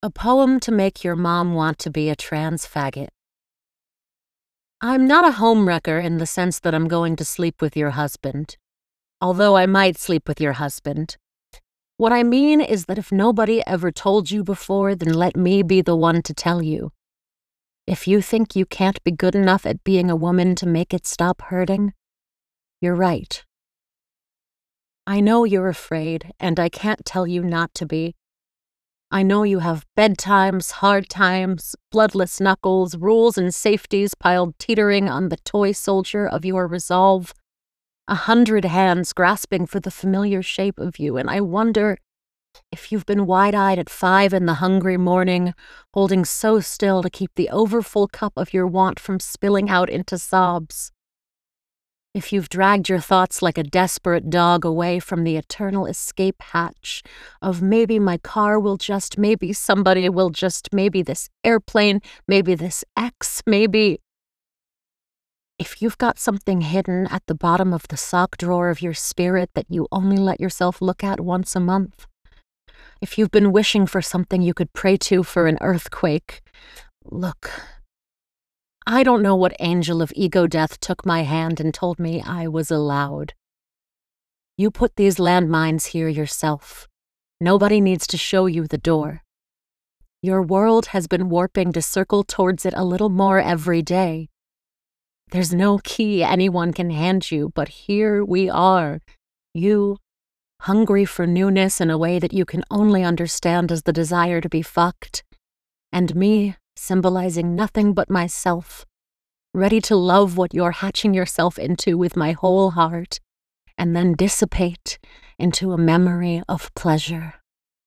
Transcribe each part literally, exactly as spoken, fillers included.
A poem to make your mom want to be a trans faggot. I'm not a homewrecker in the sense that I'm going to sleep with your husband, although I might sleep with your husband. What I mean is that if nobody ever told you before, then let me be the one to tell you. If you think you can't be good enough at being a woman to make it stop hurting, you're right. I know you're afraid, and I can't tell you not to be. I know you have bedtimes, hard times, bloodless knuckles, rules and safeties piled teetering on the toy soldier of your resolve. A hundred hands grasping for the familiar shape of you, and I wonder if you've been wide-eyed at five in the hungry morning, holding so still to keep the overfull cup of your want from spilling out into sobs. If you've dragged your thoughts like a desperate dog away from the eternal escape hatch of maybe my car will just, maybe somebody will just, maybe this airplane, maybe this ex, maybe... If you've got something hidden at the bottom of the sock drawer of your spirit that you only let yourself look at once a month, if you've been wishing for something you could pray to for an earthquake, look... I don't know what angel of ego death took my hand and told me I was allowed. You put these landmines here yourself. Nobody needs to show you the door. Your world has been warping to circle towards it a little more every day. There's no key anyone can hand you, but here we are. You, hungry for newness in a way that you can only understand as the desire to be fucked, and me, symbolizing nothing but myself, ready to love what you're hatching yourself into with my whole heart, and then dissipate into a memory of pleasure.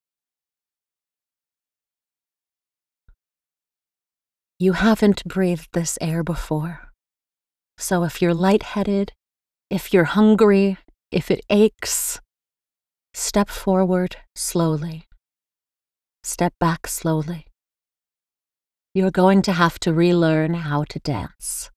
You haven't breathed this air before, so if you're lightheaded, if you're hungry, if it aches, step forward slowly. Step back slowly. You're going to have to relearn how to dance.